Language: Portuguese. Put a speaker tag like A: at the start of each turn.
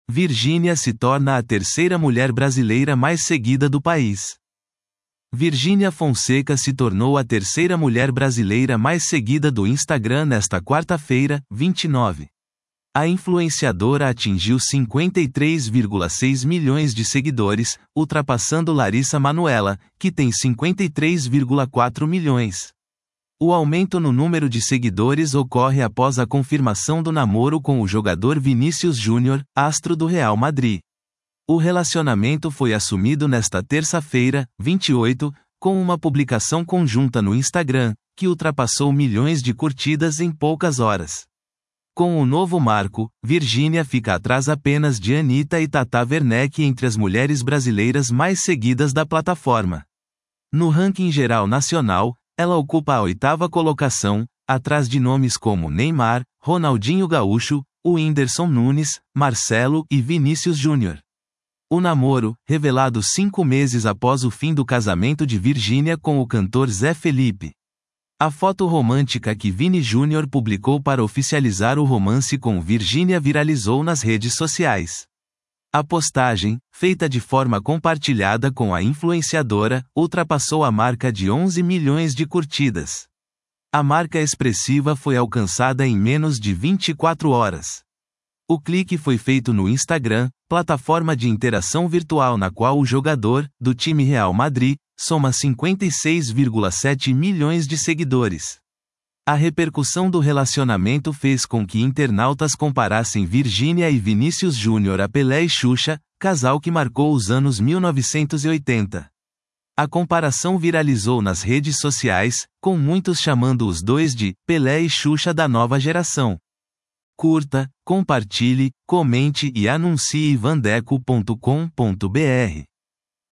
A: Virgínia se torna a terceira mulher brasileira mais seguida do país. Virgínia Fonseca se tornou a terceira mulher brasileira mais seguida do Instagram nesta quarta-feira, 29. A influenciadora atingiu 53,6 milhões de seguidores, ultrapassando Larissa Manoela, que tem 53,4 milhões. O aumento no número de seguidores ocorre após a confirmação do namoro com o jogador Vinícius Júnior, astro do Real Madrid. O relacionamento foi assumido nesta terça-feira, 28, com uma publicação conjunta no Instagram, que ultrapassou milhões de curtidas em poucas horas. Com o novo marco, Virgínia fica atrás apenas de Anitta e Tata Werneck entre as mulheres brasileiras mais seguidas da plataforma. No ranking geral nacional, ela ocupa a 8ª colocação, atrás de nomes como Neymar, Ronaldinho Gaúcho, Whindersson Nunes, Marcelo e Vinícius Júnior. O namoro, revelado 5 meses após o fim do casamento de Virgínia com o cantor Zé Felipe. A foto romântica que Vini Júnior publicou para oficializar o romance com Virgínia viralizou nas redes sociais. A postagem, feita de forma compartilhada com a influenciadora, ultrapassou a marca de 11 milhões de curtidas. A marca expressiva foi alcançada em menos de 24 horas. O clique foi feito no Instagram, plataforma de interação virtual na qual o jogador, do time Real Madrid, soma 56,7 milhões de seguidores. A repercussão do relacionamento fez com que internautas comparassem Virgínia e Vinícius Júnior a Pelé e Xuxa, casal que marcou os anos 1980. A comparação viralizou nas redes sociais, com muitos chamando os dois de Pelé e Xuxa da nova geração. Curta, compartilhe, comente e anuncie vandeco.com.br.